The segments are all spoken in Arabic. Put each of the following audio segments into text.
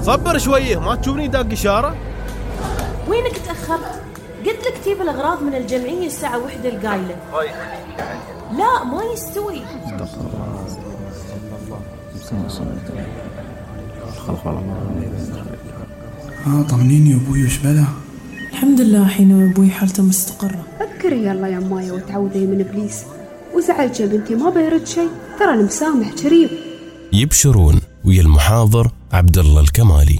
صبر شوية، ما تشوفني داق إشارة؟ وينك تأخرت؟ قلت لك تجيب الأغراض من الجمعية الساعة 1 القايلة. لا ما يستوي. طمنيني يا أبوي، وش بلا؟ الحمد لله حين أبوي حالته مستقرة. فكري يلا يا مايا وتعوذي من إبليس، وزعلت يا بنتي ما بيرد شيء، ترى المسامح كريم. يبشرون ويا المحاضر عبد الله الكمالي.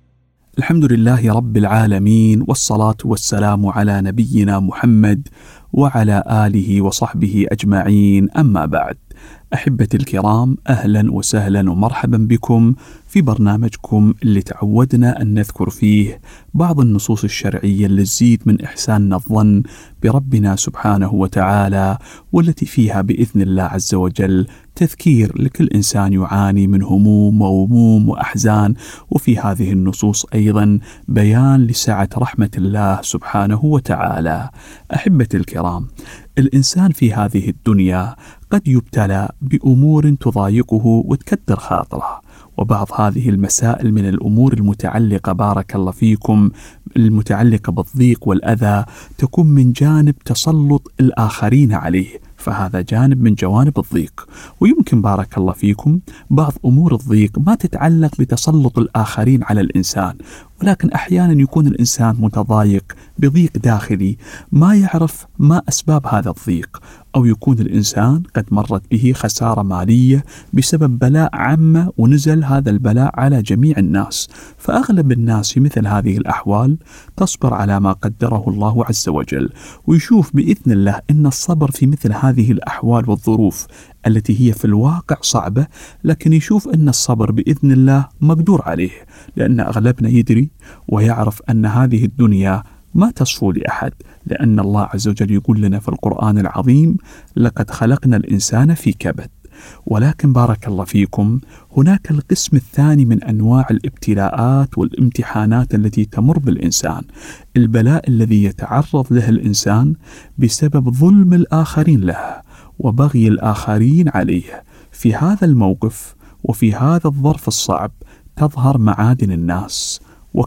الحمد لله رب العالمين، والصلاة والسلام على نبينا محمد وعلى آله وصحبه أجمعين، أما بعد. أحبتي الكرام، أهلا وسهلا ومرحبا بكم في برنامجكم اللي تعودنا أن نذكر فيه بعض النصوص الشرعية اللي تزيد من إحساننا الظن بربنا سبحانه وتعالى، والتي فيها بإذن الله عز وجل تذكير لكل إنسان يعاني من هموم وغموم وأحزان، وفي هذه النصوص أيضا بيان لسعة رحمة الله سبحانه وتعالى. أحبتي الكرام، الإنسان في هذه الدنيا قد يبتلى بأمور تضايقه وتكدر خاطره، وبعض هذه المسائل من الأمور المتعلقة بارك الله فيكم المتعلقة بالضيق والأذى تكون من جانب تسلط الآخرين عليه، فهذا جانب من جوانب الضيق. ويمكن بارك الله فيكم بعض أمور الضيق ما تتعلق بتسلط الآخرين على الإنسان، ولكن أحيانا يكون الإنسان متضايق بضيق داخلي ما يعرف ما أسباب هذا الضيق، أو يكون الإنسان قد مرت به خسارة مالية بسبب بلاء عامة ونزل هذا البلاء على جميع الناس. فأغلب الناس في مثل هذه الأحوال تصبر على ما قدره الله عز وجل، ويشوف بإذن الله أن الصبر في مثل هذه الأحوال والظروف التي هي في الواقع صعبة، لكن يشوف أن الصبر بإذن الله مقدور عليه، لأن أغلبنا يدري ويعرف أن هذه الدنيا ما تصفو لأحد، لأن الله عز وجل يقول لنا في القرآن العظيم: لقد خلقنا الإنسان في كبد. ولكن بارك الله فيكم هناك القسم الثاني من أنواع الابتلاءات والامتحانات التي تمر بالإنسان، البلاء الذي يتعرض له الإنسان بسبب ظلم الآخرين له وبغي الآخرين عليه. في هذا الموقف وفي هذا الظرف الصعب تظهر معادن الناس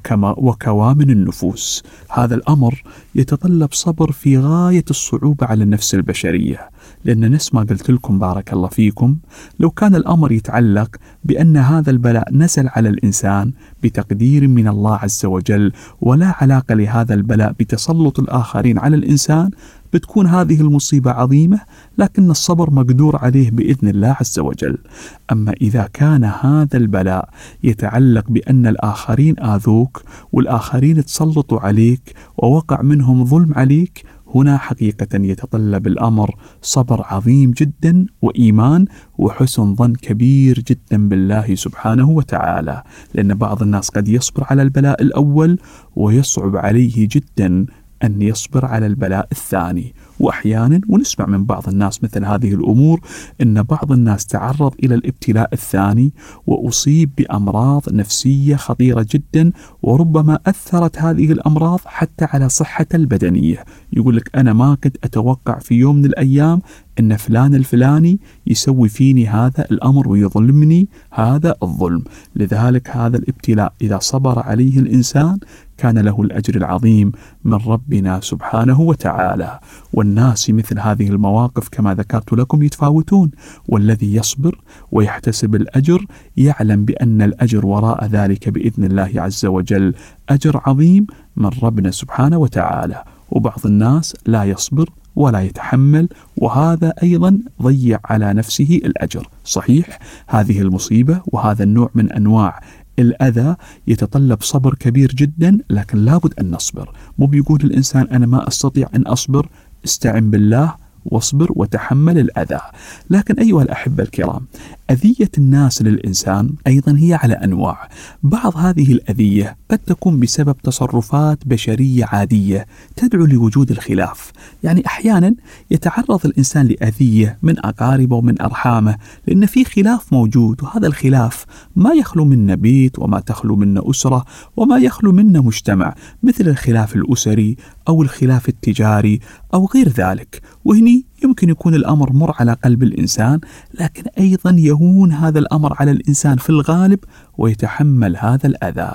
وكوامن النفوس. هذا الأمر يتطلب صبر في غاية الصعوبة على النفس البشرية، لأن نفس ما قلت لكم بارك الله فيكم، لو كان الأمر يتعلق بأن هذا البلاء نزل على الإنسان بتقدير من الله عز وجل ولا علاقة لهذا البلاء بتسلط الآخرين على الإنسان، بتكون هذه المصيبة عظيمة، لكن الصبر مقدور عليه بإذن الله عز وجل. أما إذا كان هذا البلاء يتعلق بأن الآخرين آذوك والآخرين تسلطوا عليك ووقع منهم ظلم عليك، هنا حقيقة يتطلب الأمر صبر عظيم جدا وإيمان وحسن ظن كبير جدا بالله سبحانه وتعالى، لأن بعض الناس قد يصبر على البلاء الأول ويصعب عليه جدا أن يصبر على البلاء الثاني. وأحيانا ونسمع من بعض الناس مثل هذه الأمور، أن بعض الناس تعرض إلى الابتلاء الثاني وأصيب بأمراض نفسية خطيرة جدا، وربما أثرت هذه الأمراض حتى على صحته البدنية. يقول لك أنا ما كنت أتوقع في يوم من الأيام أن فلان الفلاني يسوي فيني هذا الأمر ويظلمني هذا الظلم. لذلك هذا الابتلاء إذا صبر عليه الإنسان كان له الأجر العظيم من ربنا سبحانه وتعالى. والناس في مثل هذه المواقف كما ذكرت لكم يتفاوتون، والذي يصبر ويحتسب الأجر يعلم بأن الأجر وراء ذلك بإذن الله عز وجل أجر عظيم من ربنا سبحانه وتعالى. وبعض الناس لا يصبر ولا يتحمل، وهذا أيضا ضيع على نفسه الأجر. صحيح هذه المصيبة وهذا النوع من أنواع الأذى يتطلب صبر كبير جدا، لكن لابد أن نصبر. مو بيقول الإنسان أنا ما أستطيع أن أصبر، استعن بالله واصبر وتحمل الأذى. لكن أيها الأحبة الكرام، أذية الناس للإنسان أيضا هي على أنواع. بعض هذه الأذية قد تكون بسبب تصرفات بشرية عادية تدعو لوجود الخلاف. يعني أحيانا يتعرض الإنسان لأذية من أقاربه ومن أرحامه لأن في خلاف موجود، وهذا الخلاف ما يخلو منا بيت وما تخلو منا أسرة وما يخلو منا مجتمع، مثل الخلاف الأسري أو الخلاف التجاري أو غير ذلك. وهني يمكن يكون الأمر مر على قلب الإنسان، لكن أيضا يهون هذا الأمر على الإنسان في الغالب ويتحمل هذا الأذى.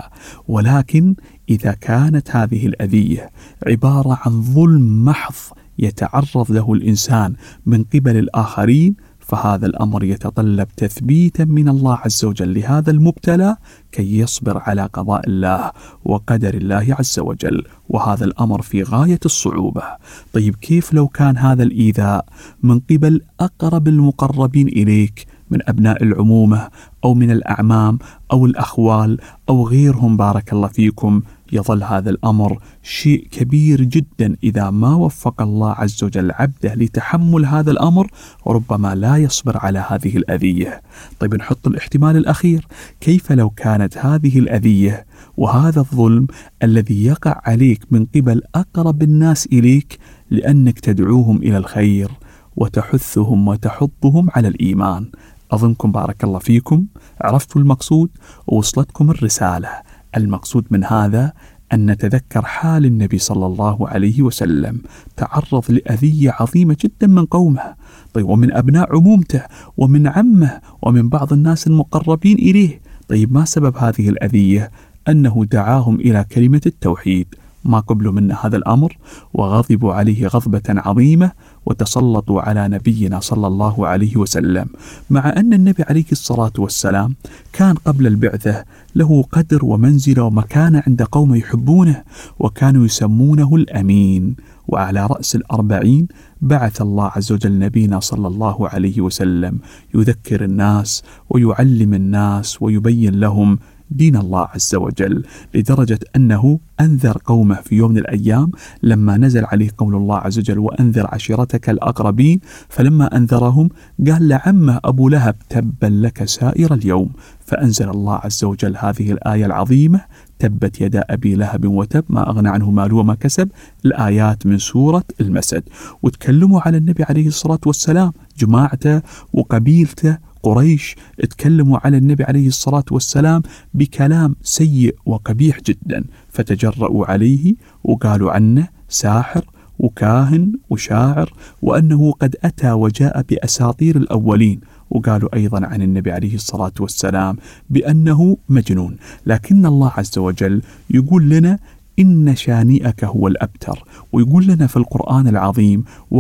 ولكن إذا كانت هذه الأذية عبارة عن ظلم محض يتعرض له الإنسان من قبل الآخرين، فهذا الأمر يتطلب تثبيتا من الله عز وجل لهذا المبتلى كي يصبر على قضاء الله وقدر الله عز وجل، وهذا الأمر في غاية الصعوبة. طيب كيف لو كان هذا الإيذاء من قبل أقرب المقربين إليك من أبناء العمومة أو من الأعمام أو الأخوال أو غيرهم بارك الله فيكم؟ يظل هذا الأمر شيء كبير جدا إذا ما وفق الله عز وجل عبده لتحمل هذا الأمر، وربما لا يصبر على هذه الأذية. طيب نحط الاحتمال الأخير، كيف لو كانت هذه الأذية وهذا الظلم الذي يقع عليك من قبل أقرب الناس إليك لأنك تدعوهم إلى الخير وتحثهم وتحضهم على الإيمان؟ أظنكم بارك الله فيكم عرفتوا المقصود ووصلتكم الرسالة. المقصود من هذا أن نتذكر حال النبي صلى الله عليه وسلم، تعرض لأذية عظيمة جدا من قومه، طيب ومن أبناء عمومته ومن عمه ومن بعض الناس المقربين إليه. طيب ما سبب هذه الأذية؟ أنه دعاهم إلى كلمة التوحيد، ما قبلوا من هذا الأمر وغضبوا عليه غضبة عظيمة وتسلطوا على نبينا صلى الله عليه وسلم، مع أن النبي عليه الصلاة والسلام كان قبل البعثة له قدر ومنزلة ومكانة عند قوم يحبونه وكانوا يسمونه الأمين. وعلى رأس 40 بعث الله عز وجل نبينا صلى الله عليه وسلم يذكر الناس ويعلم الناس ويبين لهم دين الله عز وجل، لدرجة أنه أنذر قومه في يوم من الأيام لما نزل عليه قول الله عز وجل وأنذر عشيرتك الأقربين، فلما أنذرهم قال لعمه أبو لهب تبا لك سائر اليوم، فأنزل الله عز وجل هذه الآية العظيمة تبت يدا أبي لهب وتب ما أغنى عنه ماله وما كسب، الآيات من سورة المسد. وتكلموا على النبي عليه الصلاة والسلام، جماعته وقبيلته قريش اتكلموا على النبي عليه الصلاة والسلام بكلام سيء وقبيح جدا، فتجرؤوا عليه وقالوا عنه ساحر وكاهن وشاعر، وأنه قد أتى وجاء بأساطير الأولين، وقالوا أيضا عن النبي عليه الصلاة والسلام بأنه مجنون. لكن الله عز وجل يقول لنا إن شانئك هو الأبتر، ويقول لنا في القرآن العظيم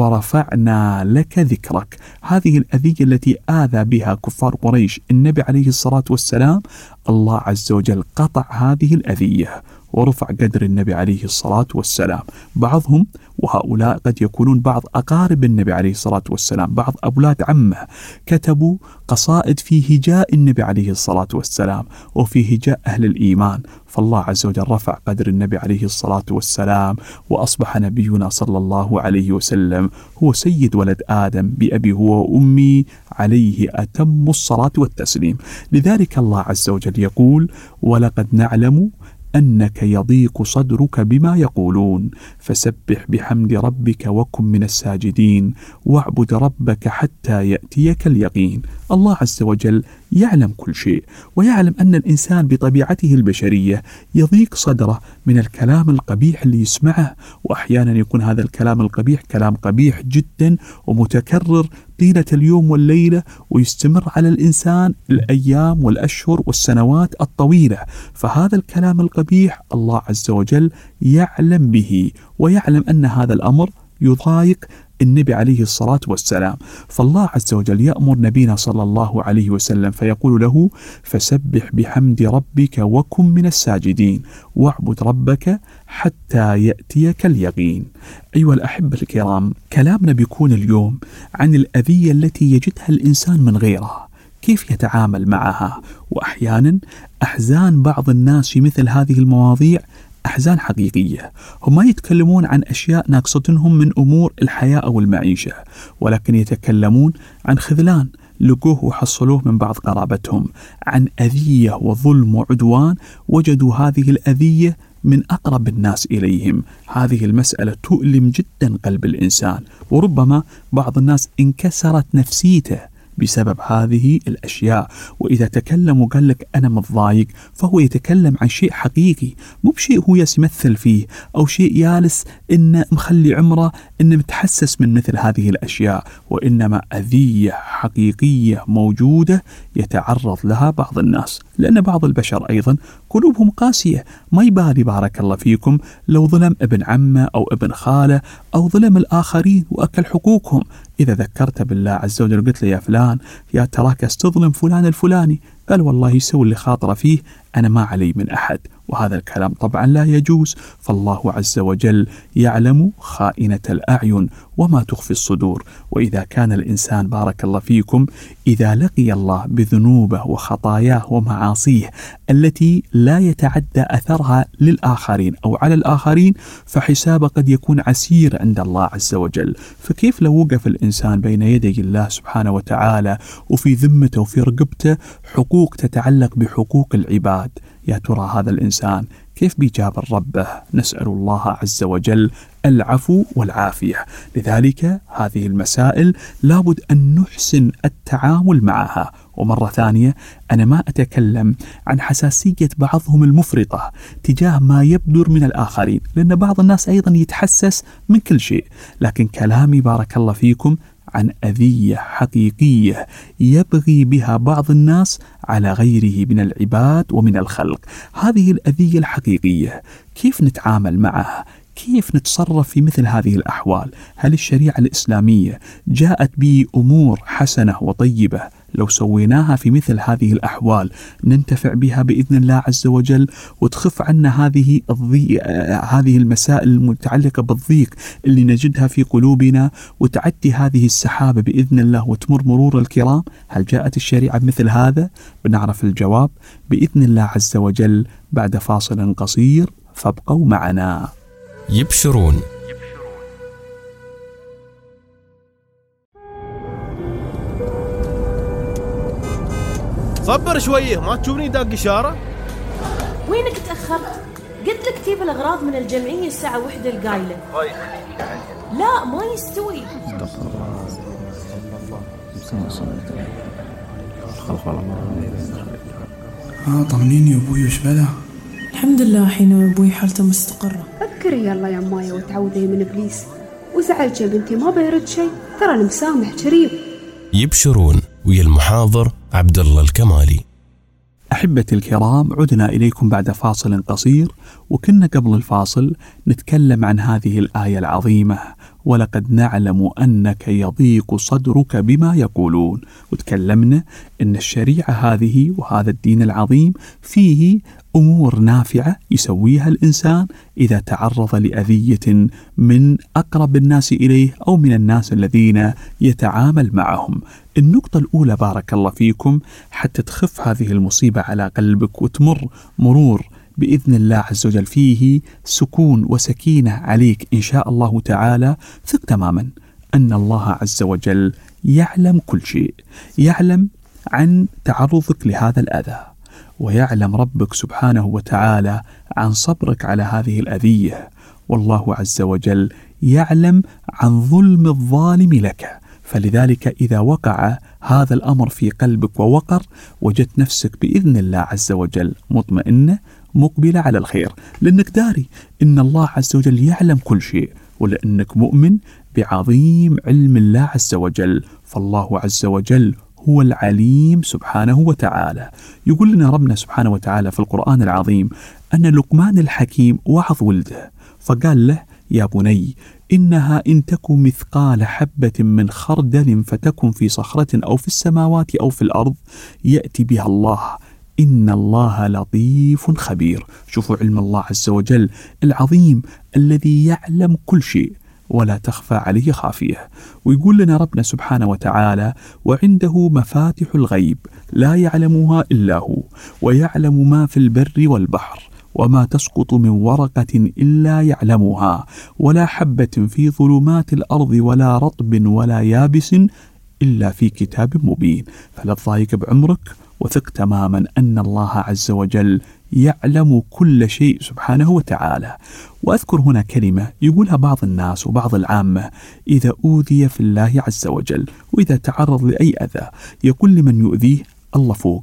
ورفعنا لك ذكرك. هذه الأذية التي آذى بها كفار قريش النبي عليه الصلاة والسلام، الله عز وجل قطع هذه الأذية ورفع قدر النبي عليه الصلاة والسلام. بعضهم وهؤلاء قد يكونون بعض أقارب النبي عليه الصلاة والسلام، بعض أولاد عمه، كتبوا قصائد في هجاء النبي عليه الصلاة والسلام وفي هجاء أهل الإيمان، فالله عز وجل رفع قدر النبي عليه الصلاة والسلام، وأصبح نبينا صلى الله عليه وسلم هو سيد ولد آدم بأبي هو وأمي عليه أتم الصلاة والتسليم. لذلك الله عز وجل يقول ولقد نعلم أنك يضيق صدرك بما يقولون فسبح بحمد ربك وكن من الساجدين واعبد ربك حتى يأتيك اليقين. الله عز وجل يعلم كل شيء، ويعلم أن الإنسان بطبيعته البشرية يضيق صدره من الكلام القبيح اللي يسمعه، وأحيانا يكون هذا الكلام القبيح كلام قبيح جدا ومتكرر طيلة اليوم والليلة، ويستمر على الإنسان الأيام والأشهر والسنوات الطويلة. فهذا الكلام القبيح الله عز وجل يعلم به، ويعلم أن هذا الأمر يضايق النبي عليه الصلاة والسلام، فالله عز وجل يأمر نبينا صلى الله عليه وسلم فيقول له فسبح بحمد ربك وكن من الساجدين واعبد ربك حتى يأتيك اليقين. أيها الأحبة الكرام، كلامنا بيكون اليوم عن الأذية التي يجدها الإنسان من غيره، كيف يتعامل معها. وأحيانا أحزان بعض الناس في مثل هذه المواضيع أحزان حقيقية، هم ما يتكلمون عن أشياء ناقصتهم من أمور الحياة أو المعيشة، ولكن يتكلمون عن خذلان لقوه وحصلوه من بعض قرابتهم، عن أذية وظلم وعدوان وجدوا هذه الأذية من أقرب الناس إليهم. هذه المسألة تؤلم جدا قلب الإنسان، وربما بعض الناس انكسرت نفسيته بسبب هذه الأشياء. وإذا تكلم وقال لك أنا متضايق فهو يتكلم عن شيء حقيقي، مو بشيء هو يمثل فيه أو شيء يالس إنه مخلي عمره إنه متحسس من مثل هذه الأشياء، وإنما أذية حقيقية موجودة يتعرض لها بعض الناس. لأن بعض البشر أيضا قلوبهم قاسية، ما يبالي بارك الله فيكم لو ظلم ابن عمه أو ابن خاله أو ظلم الآخرين وأكل حقوقهم، إذا ذكرت بالله عز وجل قلت له يا فلان يا تراك استظلم فلان الفلاني، قال والله يسوي اللي خاطره فيه، أنا ما علي من أحد. وهذا الكلام طبعا لا يجوز، فالله عز وجل يعلم خائنة الأعين وما تخفي الصدور. وإذا كان الإنسان بارك الله فيكم إذا لقي الله بذنوبه وخطاياه ومعاصيه التي لا يتعدى أثرها للآخرين أو على الآخرين، فحسابه قد يكون عسير عند الله عز وجل. فكيف لو وقف الإنسان بين يدي الله سبحانه وتعالى وفي ذمته وفي رقبته حقوق تتعلق بحقوق العباد؟ يا ترى هذا الإنسان كيف بيجابر ربه؟ نسأل الله عز وجل العفو والعافية. لذلك هذه المسائل لابد أن نحسن التعامل معها. ومرة ثانية أنا ما أتكلم عن حساسية بعضهم المفرطة تجاه ما يبدر من الآخرين، لأن بعض الناس أيضا يتحسس من كل شيء، لكن كلامي بارك الله فيكم عن أذية حقيقية يبغي بها بعض الناس على غيره من العباد ومن الخلق. هذه الأذية الحقيقية كيف نتعامل معها؟ كيف نتصرف في مثل هذه الأحوال؟ هل الشريعة الإسلامية جاءت بأمور حسنة وطيبة لو سويناها في مثل هذه الأحوال ننتفع بها بإذن الله عز وجل وتخف عنا هذه المسائل المتعلقة بالضيق اللي نجدها في قلوبنا، وتعدي هذه السحابة بإذن الله وتمر مرور الكرام؟ هل جاءت الشريعة بمثل هذا؟ بنعرف الجواب بإذن الله عز وجل بعد فاصل قصير، فابقوا معنا. يبشرون. صبر شويه، ما تشوفني داق إشارة؟ وينك تأخرت؟ قلت لك تجيب الأغراض من الجمعية الساعة 1 القايلة. لا ما يستوي. طمنيني يا أبوي وش بلا؟ الحمد لله حين أبوي حالته مستقرة. فكري يلا يا مايا وتعوذي من إبليس، وزعلت يا بنتي ما بيرد شيء، ترى المسامح كريم. يبشرون ويا المحاضر عبد الله الكمالي. أحبتي الكرام، عدنا إليكم بعد فاصل قصير، وكنا قبل الفاصل نتكلم عن هذه الآية العظيمة: ولقد نعلم أنك يضيق صدرك بما يقولون. وتكلمنا أن الشريعة هذه وهذا الدين العظيم فيه أمور نافعة يسويها الإنسان إذا تعرض لأذية من أقرب الناس إليه أو من الناس الذين يتعامل معهم. النقطة الأولى بارك الله فيكم حتى تخف هذه المصيبة على قلبك وتمر مرور بإذن الله عز وجل فيه سكون وسكينة عليك إن شاء الله تعالى، ثق تماما أن الله عز وجل يعلم كل شيء، يعلم عن تعرضك لهذا الأذى، ويعلم ربك سبحانه وتعالى عن صبرك على هذه الأذية، والله عز وجل يعلم عن ظلم الظالم لك. فلذلك إذا وقع هذا الأمر في قلبك ووقر، وجدت نفسك بإذن الله عز وجل مطمئنة مقبلة على الخير، لأنك داري إن الله عز وجل يعلم كل شيء، ولأنك مؤمن بعظيم علم الله عز وجل. فالله عز وجل هو العليم سبحانه وتعالى. يقول لنا ربنا سبحانه وتعالى في القرآن العظيم أن لقمان الحكيم وعظ ولده فقال له: يا بني إنها إن تك مثقال حبة من خردل فتكن في صخرة أو في السماوات أو في الأرض يأتي بها الله إن الله لطيف خبير. شوفوا علم الله عز وجل العظيم الذي يعلم كل شيء ولا تخفى عليه خافية. ويقول لنا ربنا سبحانه وتعالى: وعنده مفاتح الغيب لا يعلمها إلا هو ويعلم ما في البر والبحر وما تسقط من ورقة إلا يعلمها ولا حبة في ظلمات الأرض ولا رطب ولا يابس إلا في كتاب مبين. فلا تضايق بعمرك، وثق تماما أن الله عز وجل يعلم كل شيء سبحانه وتعالى. وأذكر هنا كلمة يقولها بعض الناس وبعض العامة إذا أوذي في الله عز وجل، وإذا تعرض لأي أذى يقول لمن يؤذيه الله فوق،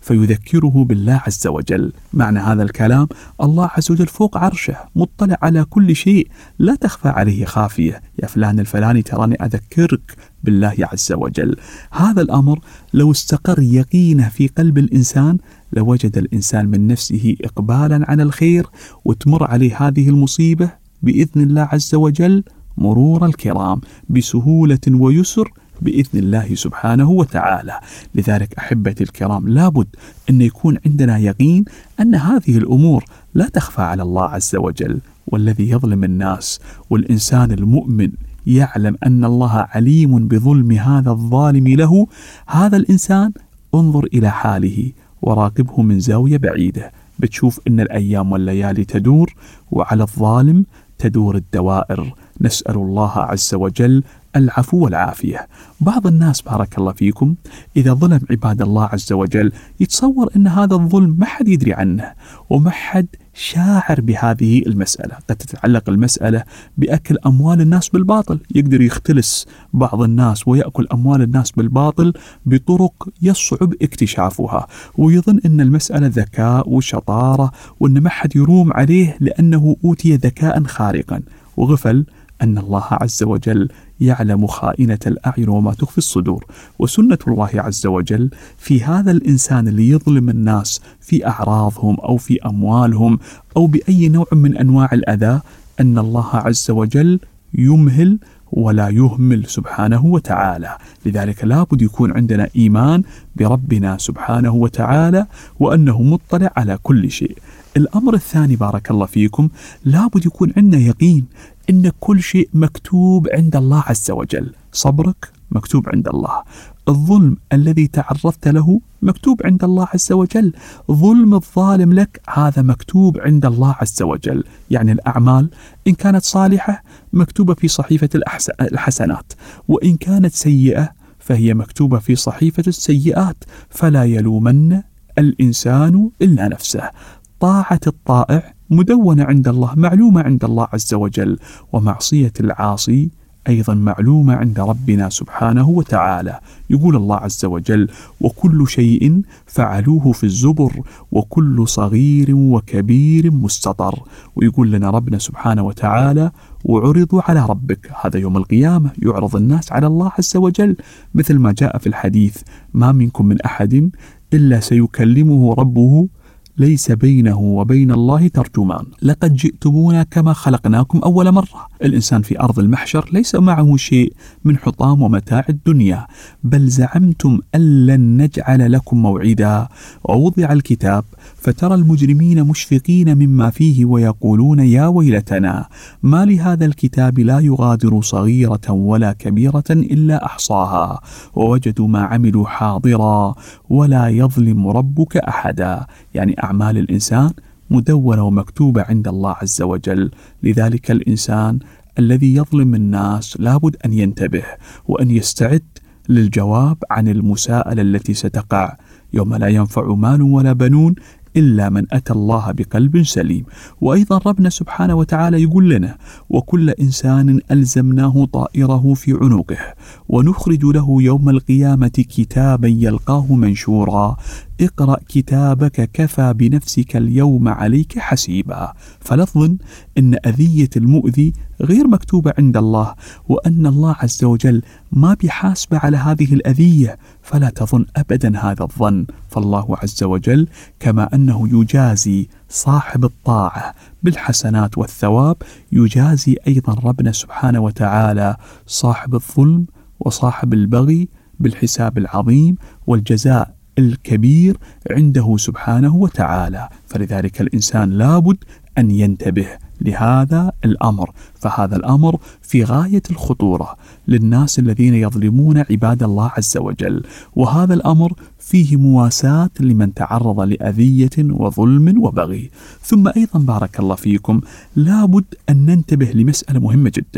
فيذكره بالله عز وجل. معنى هذا الكلام الله عز وجل فوق عرشه، مطلع على كل شيء، لا تخفى عليه خافية. يا فلان الفلاني تراني أذكرك بالله عز وجل. هذا الأمر لو استقر يقينه في قلب الإنسان لوجد الإنسان من نفسه إقبالا على الخير، وتمر عليه هذه المصيبة بإذن الله عز وجل مرور الكرام بسهولة ويسر بإذن الله سبحانه وتعالى. لذلك أحبتي الكرام لابد أن يكون عندنا يقين أن هذه الأمور لا تخفى على الله عز وجل. والذي يظلم الناس والإنسان المؤمن يعلم أن الله عليم بظلم هذا الظالم له، هذا الإنسان انظر إلى حاله وراقبه من زاوية بعيدة، بتشوف أن الأيام والليالي تدور وعلى الظالم تدور الدوائر. نسأل الله عز وجل العفو والعافية. بعض الناس بارك الله فيكم إذا ظلم عباد الله عز وجل يتصور أن هذا الظلم ما حد يدري عنه وما حد شاعر بهذه المسألة. قد تتعلق المسألة بأكل أموال الناس بالباطل، يقدر يختلس بعض الناس ويأكل أموال الناس بالباطل بطرق يصعب اكتشافها، ويظن أن المسألة ذكاء وشطارة وأن ما حد يروم عليه لأنه أوتي ذكاء خارقا، وغفل أن الله عز وجل يعلم خائنة الأعين وما تخفي الصدور. وسنة الله عز وجل في هذا الإنسان اللي يظلم الناس في أعراضهم أو في أموالهم أو بأي نوع من أنواع الأذى أن الله عز وجل يمهل ولا يهمل سبحانه وتعالى. لذلك لابد يكون عندنا إيمان بربنا سبحانه وتعالى وأنه مطلع على كل شيء. الأمر الثاني بارك الله فيكم لابد يكون عندنا يقين إن كل شيء مكتوب عند الله عز وجل. صبرك مكتوب عند الله، الظلم الذي تعرضت له مكتوب عند الله عز وجل، ظلم الظالم لك هذا مكتوب عند الله عز وجل. يعني الأعمال إن كانت صالحة مكتوبة في صحيفة الحسنات، وإن كانت سيئة فهي مكتوبة في صحيفة السيئات. فلا يلومن الإنسان إلا نفسه. طاعة الطائع مدونة عند الله، معلومة عند الله عز وجل، ومعصية العاصي أيضا معلومة عند ربنا سبحانه وتعالى. يقول الله عز وجل: وكل شيء فعلوه في الزبر وكل صغير وكبير مستطر. ويقول لنا ربنا سبحانه وتعالى: وعرضوا على ربك. هذا يوم القيامة يعرض الناس على الله عز وجل، مثل ما جاء في الحديث: ما منكم من أحد إلا سيكلمه ربه ليس بينه وبين الله ترجمان، لقد جئتمونا كما خلقناكم أول مرة. الإنسان في أرض المحشر ليس معه شيء من حطام ومتاع الدنيا، بل زعمتم أن لن نجعل لكم موعدا. ووضع الكتاب فترى المجرمين مشفقين مما فيه ويقولون يا ويلتنا ما لهذا الكتاب لا يغادر صغيرة ولا كبيرة إلا أحصاها ووجدوا ما عملوا حاضرا ولا يظلم ربك أحدا. يعني أعمال الإنسان مدونة ومكتوبة عند الله عز وجل. لذلك الإنسان الذي يظلم الناس لابد أن ينتبه وأن يستعد للجواب عن المساءلة التي ستقع يوم لا ينفع مال ولا بنون إلا من أتى الله بقلب سليم. وأيضا ربنا سبحانه وتعالى يقول لنا: وكل إنسان ألزمناه طائره في عنقه ونخرج له يوم القيامة كتابا يلقاه منشورا اقرأ كتابك كفى بنفسك اليوم عليك حسيبا. فلا تظن أن أذية المؤذي غير مكتوبة عند الله وأن الله عز وجل ما بيحاسب على هذه الأذية، فلا تظن أبدا هذا الظن. فالله عز وجل كما أنه يجازي صاحب الطاعة بالحسنات والثواب يجازي أيضا ربنا سبحانه وتعالى صاحب الظلم وصاحب البغي بالحساب العظيم والجزاء الكبير عنده سبحانه وتعالى. فلذلك الإنسان لابد أن ينتبه لهذا الأمر، فهذا الأمر في غاية الخطورة للناس الذين يظلمون عباد الله عز وجل، وهذا الأمر فيه مواساة لمن تعرض لأذية وظلم وبغي. ثم أيضا بارك الله فيكم لابد أن ننتبه لمسألة مهمة جدا،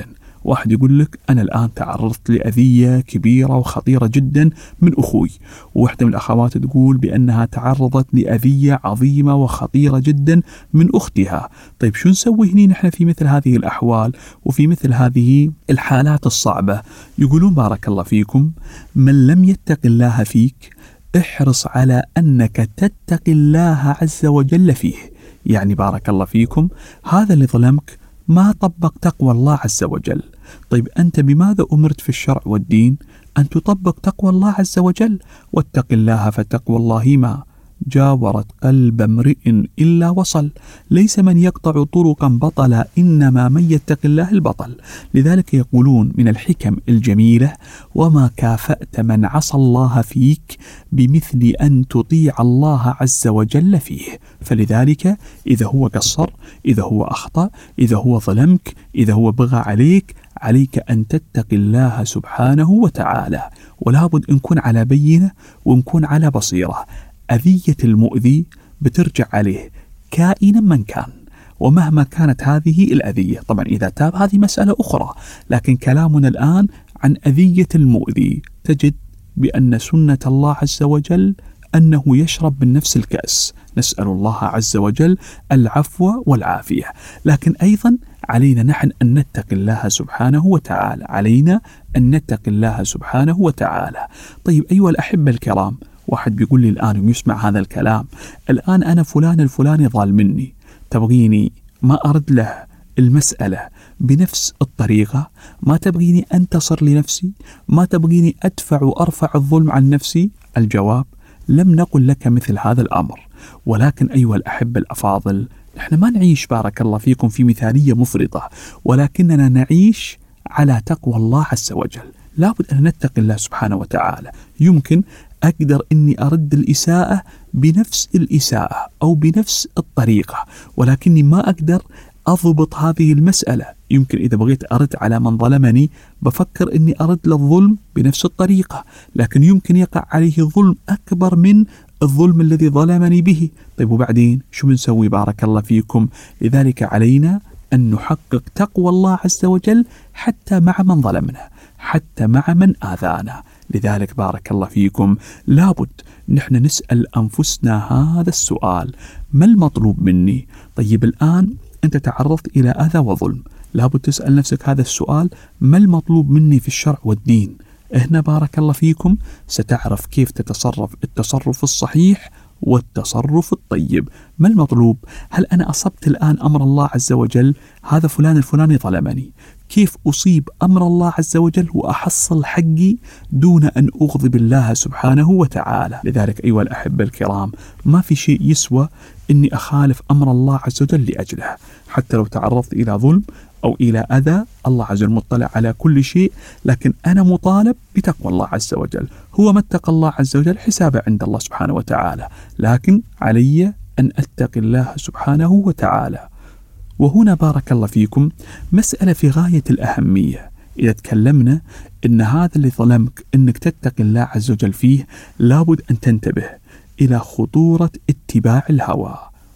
واحد يقول لك أنا الآن تعرضت لأذية كبيرة وخطيرة جدا من أخوي، وواحدة من الأخوات تقول بأنها تعرضت لأذية عظيمة وخطيرة جدا من أختها. طيب شو نسوي هنا نحن في مثل هذه الأحوال وفي مثل هذه الحالات الصعبة؟ يقولون بارك الله فيكم: من لم يتق الله فيك احرص على أنك تتقي الله عز وجل فيه. يعني بارك الله فيكم، هذا اللي ظلمك ما طبق تقوى الله عز وجل. طيب أنت بماذا أمرت في الشرع والدين؟ أن تطبق تقوى الله عز وجل. واتق الله فتقوى الله ما جاورت قلب امرئ إلا وصل، ليس من يقطع طرقا بطلا، إنما من يتق الله البطل. لذلك يقولون من الحكم الجميلة: وما كافأت من عصى الله فيك بمثل أن تطيع الله عز وجل فيه. فلذلك إذا هو قصر، إذا هو أخطأ، إذا هو ظلمك، إذا هو بغى عليك أن تتقي الله سبحانه وتعالى. ولا بد أن نكون على بينة ونكون على بصيرة. أذية المؤذي بترجع عليه كائنا من كان، ومهما كانت هذه الأذية. طبعا إذا تاب هذه مسألة أخرى، لكن كلامنا الآن عن أذية المؤذي. تجد بأن سنة الله عز وجل أنه يشرب من نفس الكأس. نسأل الله عز وجل العفو والعافية. لكن أيضا علينا نحن أن نتقي الله سبحانه وتعالى، علينا أن نتقي الله سبحانه وتعالى. طيب أيها الأحبة الكرام، واحد بيقول لي الآن ويسمع هذا الكلام: الآن أنا فلان الفلاني ظالم مني، تبغيني ما أرد له المسألة بنفس الطريقة؟ ما تبغيني أنتصر لنفسي؟ ما تبغيني أدفع وأرفع الظلم عن نفسي؟ الجواب: لم نقل لك مثل هذا الأمر. ولكن أيها الأحبة الأفاضل، نحن ما نعيش بارك الله فيكم في مثالية مفرطة، ولكننا نعيش على تقوى الله عز وجل. لابد أن نتقي الله سبحانه وتعالى. يمكن أقدر أني أرد الإساءة بنفس الإساءة أو بنفس الطريقة، ولكني ما أقدر أضبط هذه المسألة. يمكن إذا بغيت أرد على من ظلمني بفكر أني أرد للظلم بنفس الطريقة، لكن يمكن يقع عليه ظلم أكبر من الظلم الذي ظلمني به. طيب وبعدين شو بنسوي بارك الله فيكم؟ لذلك علينا أن نحقق تقوى الله عز وجل حتى مع من ظلمنا، حتى مع من آذانا. لذلك بارك الله فيكم لابد نحن نسأل أنفسنا هذا السؤال: ما المطلوب مني؟ طيب الآن أنت تعرضت إلى أذى وظلم، لابد تسأل نفسك هذا السؤال: ما المطلوب مني في الشرع والدين؟ هنا بارك الله فيكم ستعرف كيف تتصرف التصرف الصحيح والتصرف الطيب. ما المطلوب؟ هل أنا أصبت الآن أمر الله عز وجل؟ هذا فلان الفلاني ظلمني، كيف أصيب أمر الله عز وجل وأحصل حقي دون أن أغضب الله سبحانه وتعالى؟ لذلك أيها الأحبة الكرام، ما في شيء يسوى أني أخالف أمر الله عز وجل لأجله، حتى لو تعرضت إلى ظلم أو إلى أذى. الله عز وجل مطلع على كل شيء، لكن أنا مطالب بتقوى الله عز وجل. هو ما اتقى الله عز وجل حسابه عند الله سبحانه وتعالى، لكن علي أن أتقي الله سبحانه وتعالى. وهنا بارك الله فيكم مسألة في غاية الأهمية. إذا تكلمنا إن هذا اللي ظلمك إنك تتقي الله عز وجل فيه، لابد أن تنتبه إلى خطورة اتباع الهوى،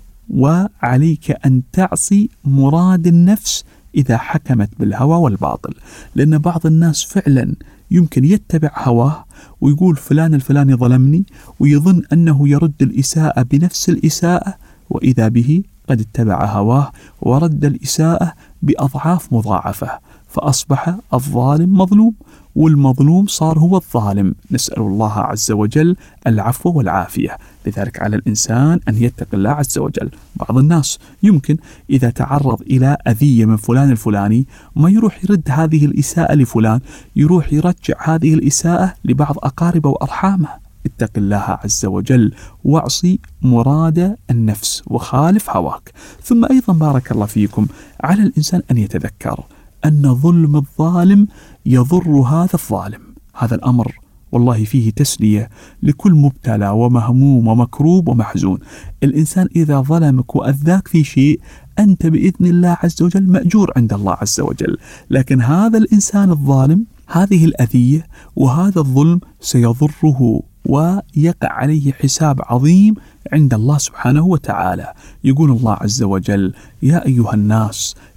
وعليك أن تعصي مراد النفس إذا حكمت بالهوى والباطل. لأن بعض الناس فعلا يمكن يتبع هواه ويقول فلان الفلاني ظلمني، ويظن أنه يرد الإساءة بنفس الإساءة، وإذا به قد اتبع هواه ورد الإساءة بأضعاف مضاعفة، فأصبح الظالم مظلوم والمظلوم صار هو الظالم. نسأل الله عز وجل العفو والعافية. لذلك على الإنسان أن يتقي الله عز وجل. بعض الناس يمكن إذا تعرض إلى أذية من فلان الفلاني ما يروح يرد هذه الإساءة لفلان، يروح يرجع هذه الإساءة لبعض أقاربه وأرحامه. اتق الله عز وجل واعصي مراد النفس وخالف هواك. ثم أيضا بارك الله فيكم على الإنسان أن يتذكر أن ظلم الظالم يضر هذا الظالم. هذا الأمر والله فيه تسلية لكل مبتلى ومهموم ومكروب ومحزون. الإنسان إذا ظلمك وأذاك في شيء أنت بإذن الله عز وجل مأجور عند الله عز وجل، لكن هذا الإنسان الظالم هذه الأذية وهذا الظلم سيضره ويقع عليه حساب عظيم عند الله سبحانه وتعالى. يقول الله عز وجل: يا أيها الناس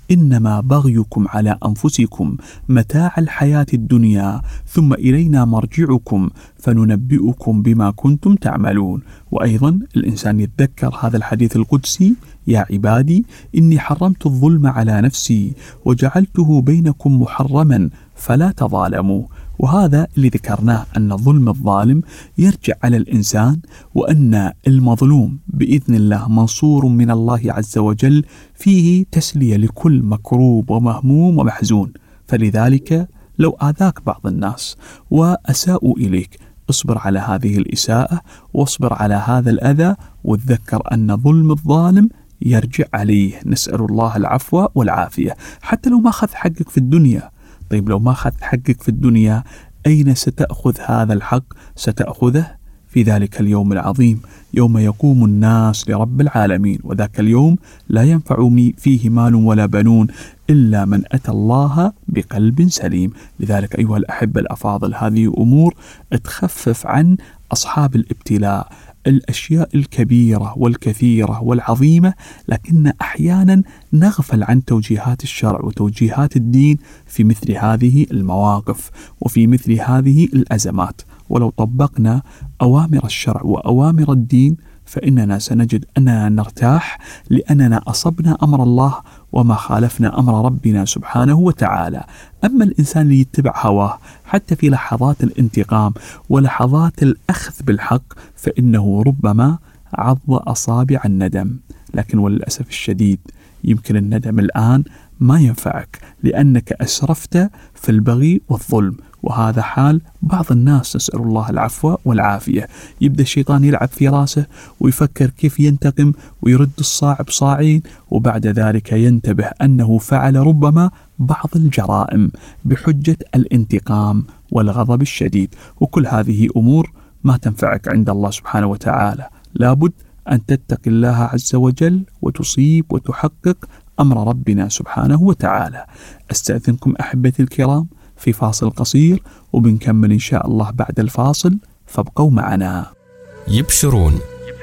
إنما بغيكم على أنفسكم متاع الحياة الدنيا ثم إلينا مرجعكم فننبئكم بما كنتم تعملون. وأيضا الإنسان يتذكر هذا الحديث القدسي: يا عبادي إني حرمت الظلم على نفسي وجعلته بينكم محرما فلا تظالموا. وهذا اللي ذكرناه، أن ظلم الظالم يرجع على الإنسان، وأن المظلوم بإذن الله منصور من الله عز وجل، فيه تسلية لكل مكروب ومهموم ومحزون. فلذلك لو آذاك بعض الناس وأساءوا إليك، اصبر على هذه الإساءة واصبر على هذا الأذى، وتذكر أن ظلم الظالم يرجع عليه. نسأل الله العفو والعافية. حتى لو ما أخذ حقك في الدنيا، طيب لو ما أخذت حقك في الدنيا، أين ستأخذ هذا الحق؟ ستأخذه في ذلك اليوم العظيم، يوم يقوم الناس لرب العالمين، وذاك اليوم لا ينفع فيه مال ولا بنون إلا من أتى الله بقلب سليم. لذلك أيها الأحبة الأفاضل، هذه أمور تخفف عن أصحاب الابتلاء الأشياء الكبيرة والكثيرة والعظيمة، لكن أحيانا نغفل عن توجيهات الشرع وتوجيهات الدين في مثل هذه المواقف وفي مثل هذه الأزمات. ولو طبقنا أوامر الشرع وأوامر الدين فإننا سنجد أننا نرتاح، لأننا أصبنا أمر الله وما خالفنا أمر ربنا سبحانه وتعالى. أما الإنسان اللي يتبع هواه حتى في لحظات الانتقام ولحظات الأخذ بالحق، فإنه ربما عض أصابع الندم. لكن وللأسف الشديد يمكن الندم الآن ما ينفعك، لأنك أسرفت في البغي والظلم، وهذا حال بعض الناس، نسأل الله العفو والعافية. يبدأ الشيطان يلعب في راسه ويفكر كيف ينتقم ويرد الصاع بصاعين، وبعد ذلك ينتبه أنه فعل ربما بعض الجرائم بحجة الانتقام والغضب الشديد، وكل هذه أمور ما تنفعك عند الله سبحانه وتعالى. لابد أن تتقي الله عز وجل وتصيب وتحقق أمر ربنا سبحانه وتعالى. أستأذنكم أحبتي الكرام في فاصل قصير، وبنكمل إن شاء الله بعد الفاصل، فابقوا معنا. يبشرون.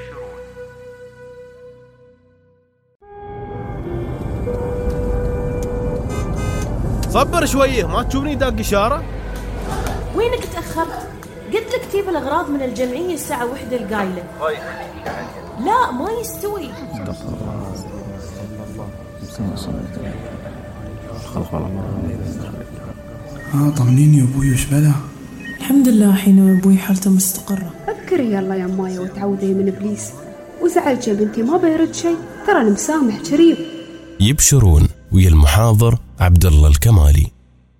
صبر شويه، ما تشوفني داق إشارة؟ وينك تأخرت؟ قلت لك تجيب الأغراض من الجمعية الساعة 1 القايلة. لا ما يستوي. طمنيني يا أبوي، وش بلا؟ الحمد لله حين أبوي حالته مستقرة. فكري يلا يا مايا وتعوذي من إبليس، وزعلت يا بنتي ما بيرد شيء، ترى أنا مسامح كريم. يبشرون ويا المحاضر عبد الله الكمالي.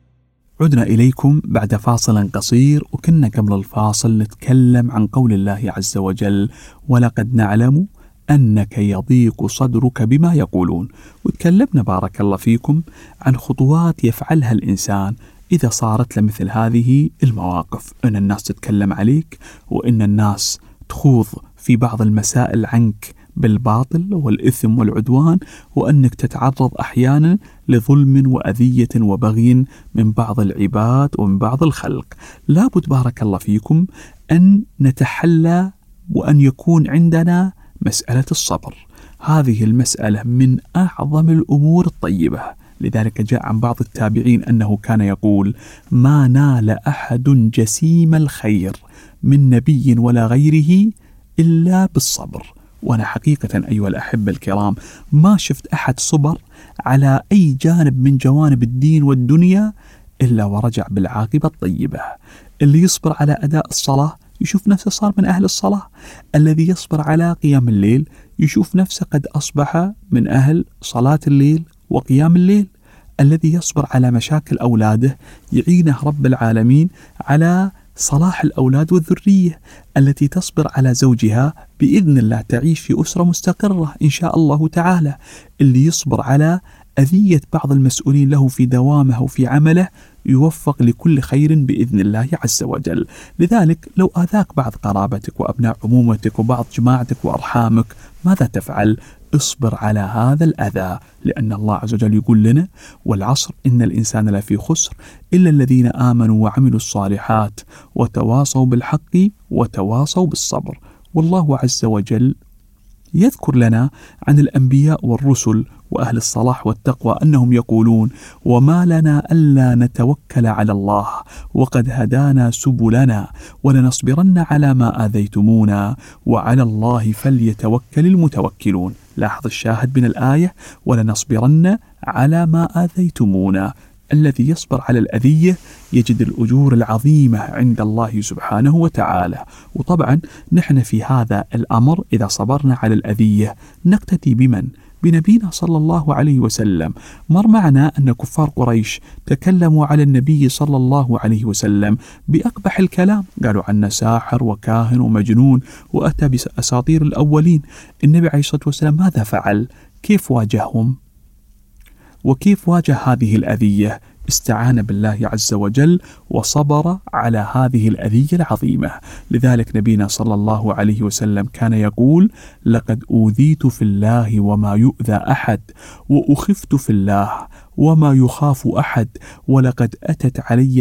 عدنا إليكم بعد فاصل قصير، وكنا قبل الفاصل نتكلم عن قول الله عز وجل: ولقد نعلم أنك يضيق صدرك بما يقولون. وتكلمنا بارك الله فيكم عن خطوات يفعلها الإنسان إذا صارت لمثل هذه المواقف، أن الناس تتكلم عليك، وأن الناس تخوض في بعض المسائل عنك بالباطل والإثم والعدوان، وأنك تتعرض أحيانا لظلم وأذية وبغي من بعض العباد ومن بعض الخلق. لابد بارك الله فيكم أن نتحلى وأن يكون عندنا مسألة الصبر. هذه المسألة من أعظم الأمور الطيبة. لذلك جاء عن بعض التابعين أنه كان يقول: ما نال أحد جسيم الخير من نبي ولا غيره إلا بالصبر. وأنا حقيقة أيها الأحبة الكرام ما شفت أحد صبر على أي جانب من جوانب الدين والدنيا إلا ورجع بالعاقبة الطيبة. اللي يصبر على أداء الصلاة يشوف نفسه صار من أهل الصلاة. الذي يصبر على قيام الليل يشوف نفسه قد أصبح من أهل صلاة الليل وقيام الليل. الذي يصبر على مشاكل أولاده يعينه رب العالمين على صلاح الأولاد والذرية. التي تصبر على زوجها بإذن الله تعيش في أسرة مستقرة إن شاء الله تعالى. اللي يصبر على أذية بعض المسؤولين له في دوامه وفي عمله يوفق لكل خير بإذن الله عز وجل. لذلك لو آذاك بعض قرابتك وأبناء عمومتك وبعض جماعتك وأرحامك، ماذا تفعل؟ اصبر على هذا الأذى، لأن الله عز وجل يقول لنا: والعصر إن الإنسان لفي خسر إلا الذين آمنوا وعملوا الصالحات وتواصوا بالحق وتواصوا بالصبر. والله عز وجل يذكر لنا عن الأنبياء والرسل وأهل الصلاح والتقوى أنهم يقولون: وما لنا ألا نتوكل على الله وقد هدانا سبلنا ولنصبرن على ما آذيتمونا وعلى الله فليتوكل المتوكلون. لاحظ الشاهد من الآية: ولنصبرن على ما آذيتمونا. الذي يصبر على الأذية يجد الأجور العظيمة عند الله سبحانه وتعالى. وطبعا نحن في هذا الأمر إذا صبرنا على الأذية نقتدي بمن؟ بنبينا صلى الله عليه وسلم. مر معنا أن كفار قريش تكلموا على النبي صلى الله عليه وسلم بأقبح الكلام، قالوا عنه ساحر وكاهن ومجنون وأتى بأساطير الأولين. النبي عليه الصلاة والسلام ماذا فعل؟ كيف واجههم؟ وكيف واجه هذه الأذية؟ استعان بالله عز وجل وصبر على هذه الأذية العظيمة. لذلك نبينا صلى الله عليه وسلم كان يقول: لقد أوذيت في الله وما يؤذى أحد، وأخفت في الله وما يخاف أحد، ولقد أتت علي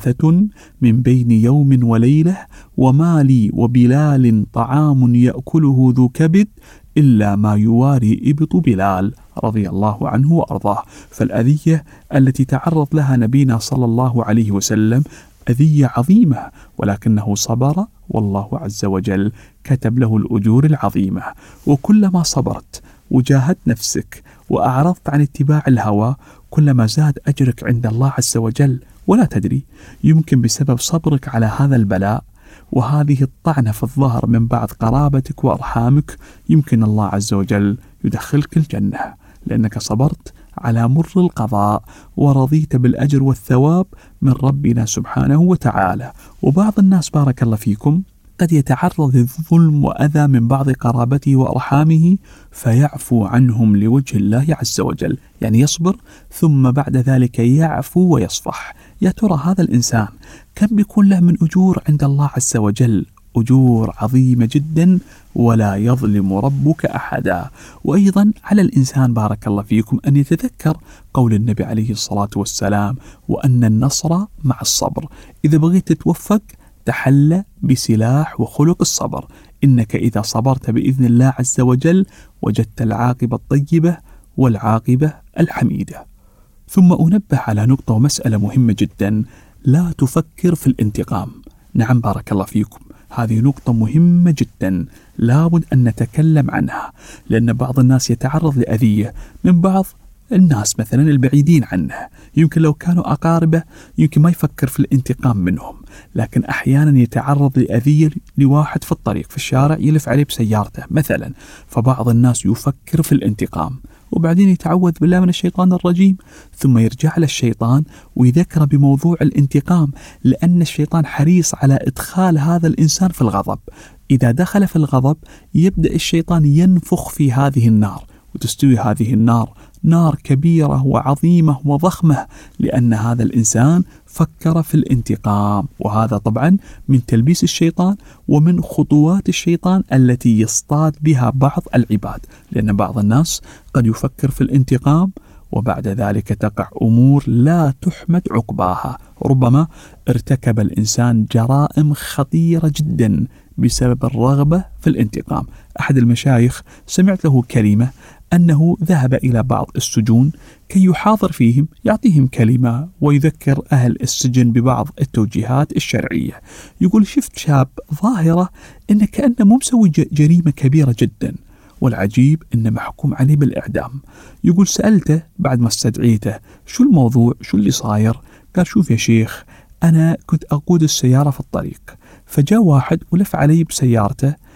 3 من بين يوم وليلة، وما لي وبلال طعام يأكله ذو كبد إلا ما يواري إبط بلال رضي الله عنه وأرضاه. فالأذية التي تعرض لها نبينا صلى الله عليه وسلم أذية عظيمة، ولكنه صبر والله عز وجل كتب له الأجور العظيمة. وكلما صبرت وجاهدت نفسك وأعرضت عن اتباع الهوى كلما زاد أجرك عند الله عز وجل. ولا تدري، يمكن بسبب صبرك على هذا البلاء وهذه الطعنة في الظهر من بعض قرابتك وأرحامك يمكن الله عز وجل يدخلك الجنة، لأنك صبرت على مر القضاء ورضيت بالأجر والثواب من ربنا سبحانه وتعالى. وبعض الناس بارك الله فيكم قد يتعرض للظلم وأذى من بعض قرابته وأرحامه فيعفو عنهم لوجه الله عز وجل، يعني يصبر ثم بعد ذلك يعفو ويصفح. يا ترى هذا الإنسان كم بيكون له من أجور عند الله عز وجل؟ أجور عظيمة جدا، ولا يظلم ربك أحدا. وأيضا على الإنسان بارك الله فيكم أن يتذكر قول النبي عليه الصلاة والسلام: وأن النصر مع الصبر. إذا بغيت تتوفق تحلى بسلاح وخلق الصبر، إنك إذا صبرت بإذن الله عز وجل وجدت العاقبة الطيبة والعاقبة الحميدة. ثم أنبه على نقطة ومسألة مهمة جدا: لا تفكر في الانتقام. نعم بارك الله فيكم، هذه نقطة مهمة جدا لابد أن نتكلم عنها، لأن بعض الناس يتعرض لأذية من بعض الناس مثلا البعيدين عنه، يمكن لو كانوا أقاربه يمكن ما يفكر في الانتقام منهم، لكن أحيانا يتعرض لأذية لواحد في الطريق في الشارع يلف عليه بسيارته مثلا، فبعض الناس يفكر في الانتقام وبعدين يتعوذ بالله من الشيطان الرجيم، ثم يرجع للشيطان ويذكر بموضوع الانتقام، لأن الشيطان حريص على إدخال هذا الإنسان في الغضب. إذا دخل في الغضب يبدأ الشيطان ينفخ في هذه النار، وتستوي هذه النار نار كبيرة وعظيمة وضخمة، لأن هذا الإنسان فكر في الانتقام. وهذا طبعا من تلبيس الشيطان ومن خطوات الشيطان التي يصطاد بها بعض العباد، لأن بعض الناس قد يفكر في الانتقام وبعد ذلك تقع أمور لا تحمد عقباها، ربما ارتكب الإنسان جرائم خطيرة جدا بسبب الرغبة في الانتقام. أحد المشايخ سمعت له كلمة أنه ذهب إلى بعض السجون كي يحاضر فيهم، يعطيهم كلمة ويذكر أهل السجن ببعض التوجيهات الشرعية. يقول: شفت شاب ظاهرة إنه كأنه مو مسوي جريمة كبيرة جدا، والعجيب إنه محكوم عليه بالإعدام. يقول: سألته بعد ما استدعيته: شو الموضوع؟ شو اللي صاير؟ قال: شوف يا شيخ، أنا كنت أقود السيارة في الطريق، فجاء واحد ولف علي بسيارته،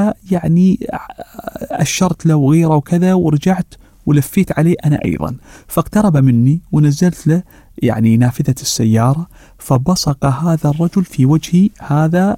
فيعني أشرت له وغيره وكذا، ورجعت ولفيت عليه أنا أيضا، فاقترب مني ونزلت له يعني نافذة السيارة، فبصق هذا الرجل في وجهي هذا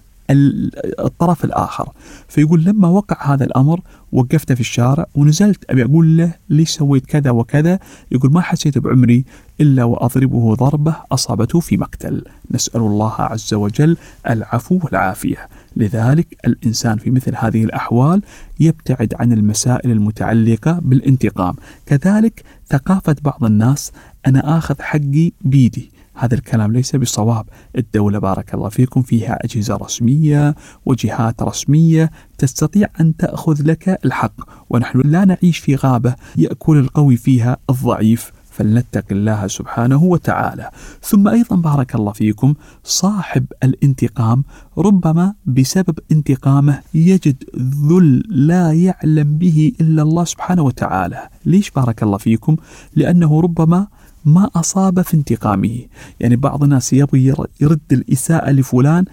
الطرف الآخر. فيقول: لما وقع هذا الأمر وقفت في الشارع ونزلت أبي أقول له ليش سويت كذا وكذا، يقول: ما حسيت بعمري إلا وأضربه ضربة أصابته في مقتل. نسأل الله عز وجل العفو والعافية. لذلك الإنسان في مثل هذه الأحوال يبتعد عن المسائل المتعلقة بالانتقام. كذلك ثقافة بعض الناس: أنا آخذ حقي بيدي، هذا الكلام ليس بصواب. الدولة بارك الله فيكم فيها أجهزة رسمية وجهات رسمية تستطيع أن تأخذ لك الحق، ونحن لا نعيش في غابة يأكل القوي فيها الضعيف، فلنتق الله سبحانه وتعالى. ثم أيضا بارك الله فيكم صاحب الانتقام ربما بسبب انتقامه يجد ذل لا يعلم به إلا الله سبحانه وتعالى. ليش بارك الله فيكم؟ لأنه ربما ما أصاب في انتقامه. يعني بعض الناس يبغي يرد الإساءة لفلان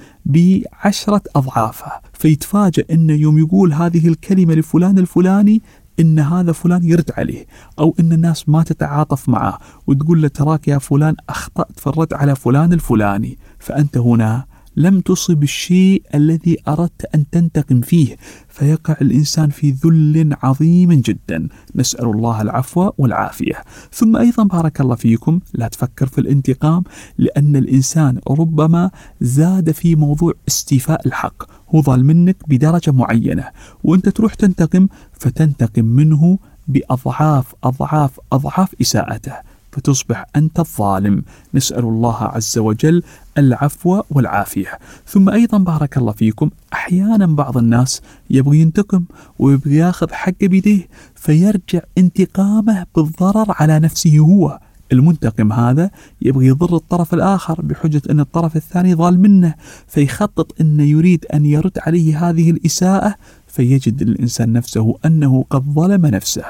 ب10 أضعافها، فيتفاجأ أنه يوم يقول هذه الكلمة لفلان الفلاني إن هذا فلان يرد عليه، أو إن الناس ما تتعاطف معه وتقول له تراك يا فلان أخطأت في الرد على فلان الفلاني، فأنت هنا لم تصب الشيء الذي أردت أن تنتقم فيه، فيقع الإنسان في ذل عظيم جدا. نسأل الله العفو والعافية. ثم أيضا بارك الله فيكم لا تفكر في الانتقام، لأن الإنسان ربما زاد في موضوع استيفاء الحق، هو ظالم منك بدرجة معينة وأنت تروح تنتقم، فتنتقم منه بأضعاف أضعاف أضعاف إساءته، فتصبح أنت الظالم. نسأل الله عز وجل العفو والعافية. ثم أيضا بارك الله فيكم أحيانا بعض الناس يبغي ينتقم ويبغي ياخذ حقه بيديه، فيرجع انتقامه بالضرر على نفسه هو. المنتقم هذا يبغي يضر الطرف الآخر بحجة أن الطرف الثاني ظالم منه، فيخطط أنه يريد أن يرد عليه هذه الإساءة، فيجد الإنسان نفسه أنه قد ظلم نفسه،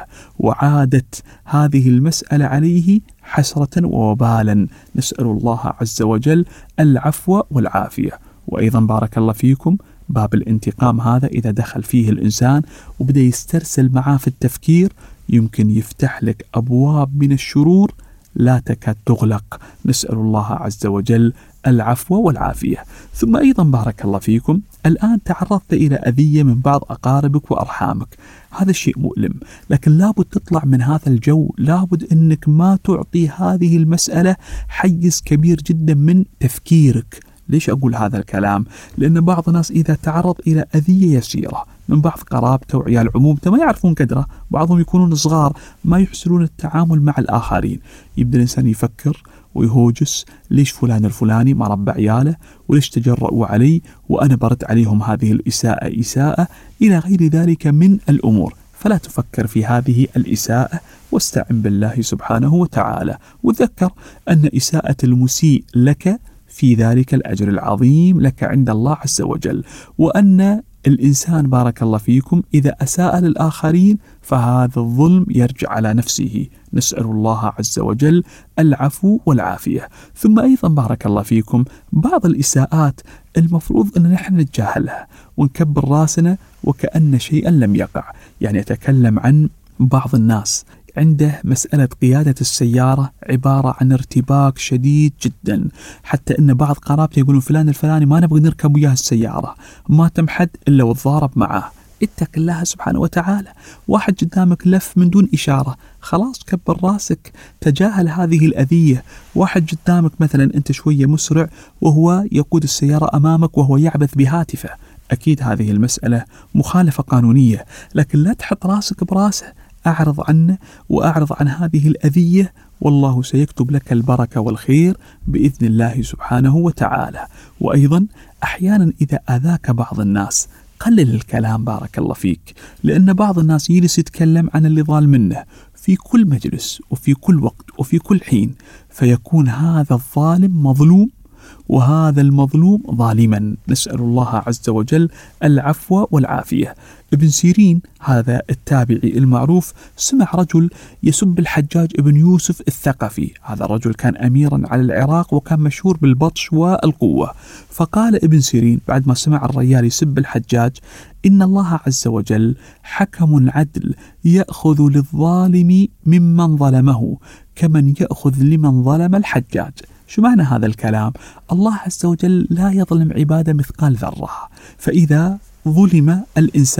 وعادت هذه المسألة عليه حسرة ووبالا. نسأل الله عز وجل العفو والعافية. وأيضا بارك الله فيكم باب الانتقام هذا إذا دخل فيه الإنسان وبدأ يسترسل معاه في التفكير، يمكن يفتح لك أبواب من الشرور لا تكاد تغلق. نسأل الله عز وجل العفو والعافية. ثم أيضا بارك الله فيكم الآن تعرضت إلى أذية من بعض أقاربك وأرحامك، هذا الشيء مؤلم، لكن لابد تطلع من هذا الجو، لابد أنك ما تعطي هذه المسألة حيز كبير جدا من تفكيرك. ليش أقول هذا الكلام؟ لأن بعض الناس إذا تعرض إلى أذية يسيرة من بعض قرابته وعيال عمومته ما يعرفون قدره، بعضهم يكونون صغار ما يحسنون التعامل مع الآخرين، يبدأ الإنسان يفكر ويهوجس ليش فلان الفلاني ما ربى عياله، وليش تجرؤوا علي وأنا برد عليهم هذه الإساءة إساءة إلى غير ذلك من الأمور. فلا تفكر في هذه الإساءة واستعن بالله سبحانه وتعالى، وتذكر أن إساءة المسيء لك في ذلك الأجر العظيم لك عند الله عز وجل، وأن الإنسان بارك الله فيكم إذا أساء للآخرين فهذا الظلم يرجع على نفسه. نسأل الله عز وجل العفو والعافية. ثم أيضا بارك الله فيكم بعض الإساءات المفروض أن نحن نتجاهلها ونكبر راسنا وكأن شيئا لم يقع. يعني أتكلم عن بعض الناس عنده مسألة قيادة السيارة عبارة عن ارتباك شديد جدا، حتى أن بعض قرابته يقولون فلان الفلاني ما نبغى نركب وياه السيارة، ما تمحد إلا والضارب معه. اتق الله سبحانه وتعالى. واحد قدامك لف من دون إشارة، خلاص كبر راسك، تجاهل هذه الأذية. واحد قدامك مثلا أنت شوية مسرع وهو يقود السيارة أمامك وهو يعبث بهاتفه، أكيد هذه المسألة مخالفة قانونية، لكن لا تحط راسك براسه، أعرض عنه وأعرض عن هذه الأذية، والله سيكتب لك البركة والخير بإذن الله سبحانه وتعالى. وأيضا أحيانا إذا أذاك بعض الناس قلل الكلام بارك الله فيك، لأن بعض الناس يجلس يتكلم عن اللي ظالم منه في كل مجلس وفي كل وقت وفي كل حين، فيكون هذا الظالم مظلوم وهذا المظلوم ظالما. نسأل الله عز وجل العفو والعافية. ابن سيرين هذا التابعي المعروف سمع رجل يسب الحجاج ابن يوسف الثقفي، هذا الرجل كان أميرا على العراق وكان مشهور بالبطش والقوة. فقال ابن سيرين بعد ما سمع الرجال يسب الحجاج: إن الله عز وجل حكم عدل يأخذ للظالم ممن ظلمه كمن يأخذ لمن ظلم الحجاج. شو معنى هذا الكلام؟ الله عز وجل لا يظلم عباده مثقال ذرة، فإذا ظلم الإنسان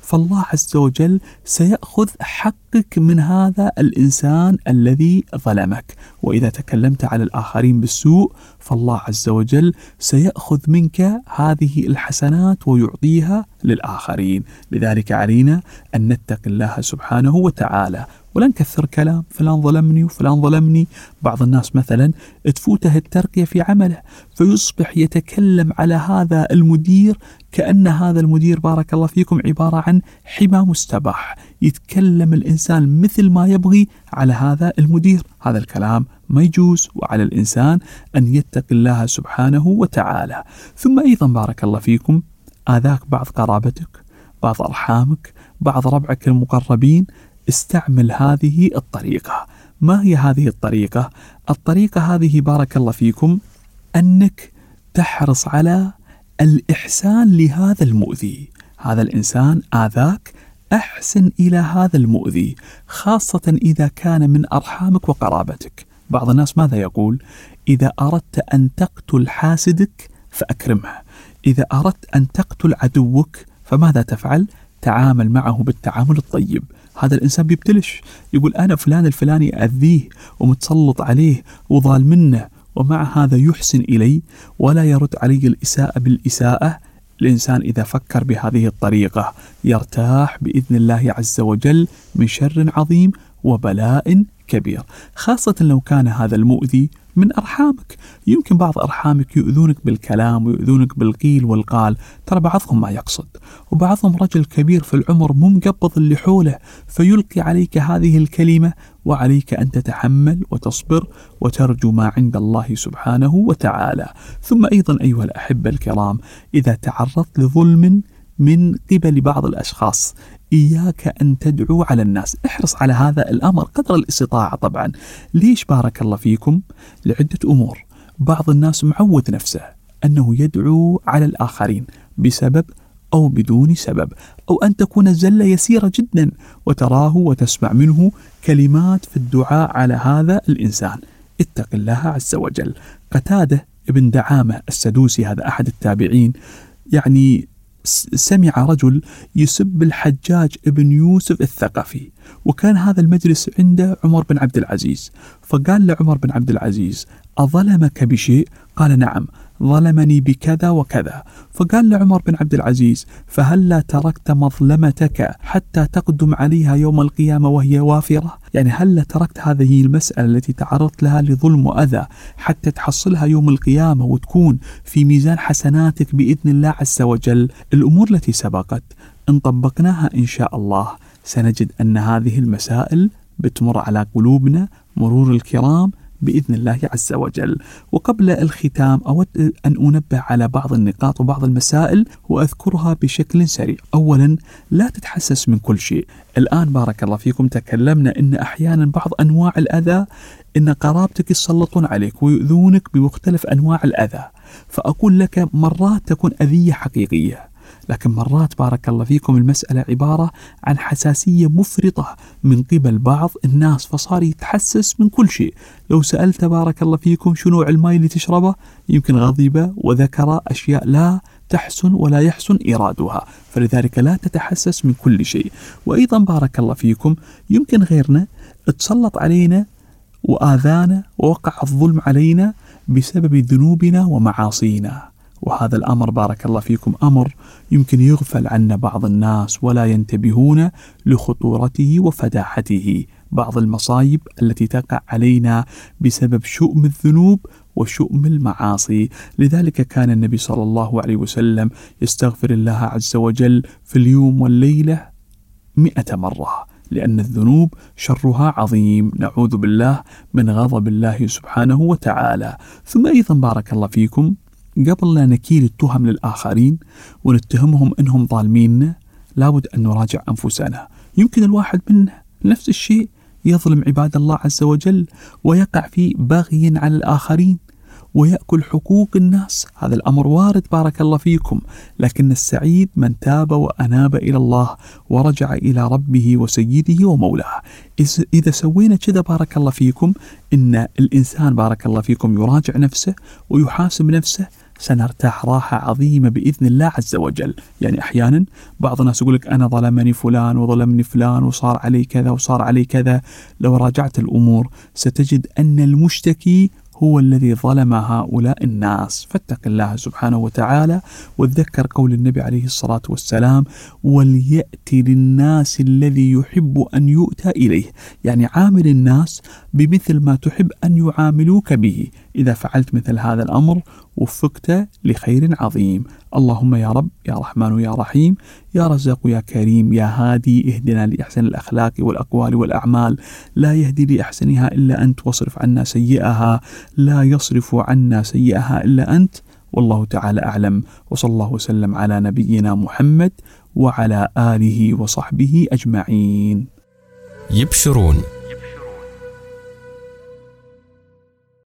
فالله عز وجل سيأخذ حقك من هذا الإنسان الذي ظلمك. وإذا تكلمت على الآخرين بالسوء فالله عز وجل سيأخذ منك هذه الحسنات ويعطيها للآخرين. لذلك علينا أن نتقي الله سبحانه وتعالى ولا نكثر كلام فلان ظلمني وفلان ظلمني. بعض الناس مثلا تفوته الترقية في عمله فيصبح يتكلم على هذا المدير كأن هذا المدير بارك الله فيكم عبارة عن حمى مستباح، يتكلم الإنسان مثل ما يبغي على هذا المدير. هذا الكلام ما يجوز، وعلى الإنسان أن يتقي الله سبحانه وتعالى. ثم أيضا بارك الله فيكم آذاك بعض قرابتك، بعض أرحامك، بعض ربعك المقربين، استعمل هذه الطريقة. ما هي هذه الطريقة؟ الطريقة هذه بارك الله فيكم أنك تحرص على الإحسان لهذا المؤذي. هذا الإنسان آذاك، أحسن إلى هذا المؤذي، خاصة إذا كان من أرحامك وقرابتك. بعض الناس ماذا يقول؟ إذا أردت أن تقتل حاسدك فأكرمه، إذا أردت أن تقتل عدوك فماذا تفعل؟ تعامل معه بالتعامل الطيب. هذا الإنسان بيبتلش، يقول أنا فلان الفلاني أذيه ومتسلط عليه وظال منه، ومع هذا يحسن إلي ولا يرد علي الإساءة بالإساءة. الإنسان إذا فكر بهذه الطريقة يرتاح بإذن الله عز وجل من شر عظيم وبلاء كبير، خاصة لو كان هذا المؤذي من أرحامك. يمكن بعض أرحامك يؤذونك بالكلام ويؤذونك بالقيل والقال، ترى بعضهم ما يقصد، وبعضهم رجل كبير في العمر مو مقبض اللي حوله فيلقي عليك هذه الكلمة، وعليك أن تتحمل وتصبر وترجو ما عند الله سبحانه وتعالى. ثم أيضا أيها الأحبة الكرام، إذا تعرضت لظلم من قبل بعض الأشخاص إياك أن تدعو على الناس، احرص على هذا الأمر قدر الاستطاعة. طبعا ليش بارك الله فيكم؟ لعدة أمور. بعض الناس معود نفسه أنه يدعو على الآخرين بسبب أو بدون سبب، أو أن تكون الزلة يسيرة جدا وتراه وتسمع منه كلمات في الدعاء على هذا الإنسان. اتق الله عز وجل. قتادة ابن دعامة السدوسي هذا أحد التابعين، يعني سمع رجل يسب الحجاج ابن يوسف الثقفي، وكان هذا المجلس عند عمر بن عبد العزيز، فقال لعمر بن عبد العزيز أظلمك بشيء؟ قال نعم، ظلمني بكذا وكذا. فقال لعمر بن عبد العزيز فهلا تركت مظلمتك حتى تقدم عليها يوم القيامة وهي وافرة؟ يعني هلا تركت هذه المسألة التي تعرضت لها لظلم وأذى حتى تحصلها يوم القيامة وتكون في ميزان حسناتك بإذن الله عز وجل؟ الأمور التي سبقت إن طبقناها إن شاء الله سنجد أن هذه المسائل بتمر على قلوبنا مرور الكرام بإذن الله عز وجل. وقبل الختام أود أن أنبه على بعض النقاط وبعض المسائل وأذكرها بشكل سريع. أولا، لا تتحسس من كل شيء. الآن بارك الله فيكم تكلمنا إن أحيانا بعض أنواع الأذى إن قرابتك يسلطون عليك ويؤذونك بمختلف أنواع الأذى، فأقول لك مرات تكون أذية حقيقية، لكن مرات بارك الله فيكم المسألة عبارة عن حساسية مفرطة من قبل بعض الناس، فصار يتحسس من كل شيء. لو سألت بارك الله فيكم شنو نوع الماء اللي تشربه يمكن غضب وذكر أشياء لا تحسن ولا يحسن إرادها، فلذلك لا تتحسس من كل شيء. وأيضا بارك الله فيكم يمكن غيرنا تسلط علينا وآذانا ووقع الظلم علينا بسبب ذنوبنا ومعاصينا، وهذا الأمر بارك الله فيكم أمر يمكن يغفل عنا بعض الناس ولا ينتبهون لخطورته وفداحته. بعض المصايب التي تقع علينا بسبب شؤم الذنوب وشؤم المعاصي. لذلك كان النبي صلى الله عليه وسلم يستغفر الله عز وجل في اليوم والليلة 100 مرة، لأن الذنوب شرها عظيم، نعوذ بالله من غضب الله سبحانه وتعالى. ثم أيضا بارك الله فيكم قبل لا نكيل التهم للآخرين ونتهمهم أنهم ظالمين لابد أن نراجع أنفسنا. يمكن الواحد منا نفس الشيء يظلم عباد الله عز وجل ويقع في بغي على الآخرين ويأكل حقوق الناس، هذا الأمر وارد بارك الله فيكم، لكن السعيد من تاب وأناب إلى الله ورجع إلى ربه وسيده ومولاه. إذا سوينا كذا بارك الله فيكم إن الإنسان بارك الله فيكم يراجع نفسه ويحاسب نفسه، سنرتاح راحة عظيمة بإذن الله عز وجل. يعني أحيانا بعض الناس يقول لك أنا ظلمني فلان وظلمني فلان وصار علي كذا وصار علي كذا. لو راجعت الأمور ستجد أن المشتكي هو الذي ظلم هؤلاء الناس. فاتق الله سبحانه وتعالى وتذكر قول النبي عليه الصلاة والسلام: وليأتي للناس الذي يحب أن يؤتى إليه. يعني عامل الناس بمثل ما تحب أن يعاملوك به. إذا فعلت مثل هذا الأمر وفقت لخير عظيم. اللهم يا رب يا رحمن يا رحيم يا رزاق يا كريم يا هادي اهدنا لأحسن الأخلاق والأقوال والأعمال، لا يهدي لأحسنها إلا أنت، واصرف عنا سيئها لا يصرف عنا سيئها إلا أنت. والله تعالى أعلم، وصلى الله وسلم على نبينا محمد وعلى آله وصحبه أجمعين. يبشرون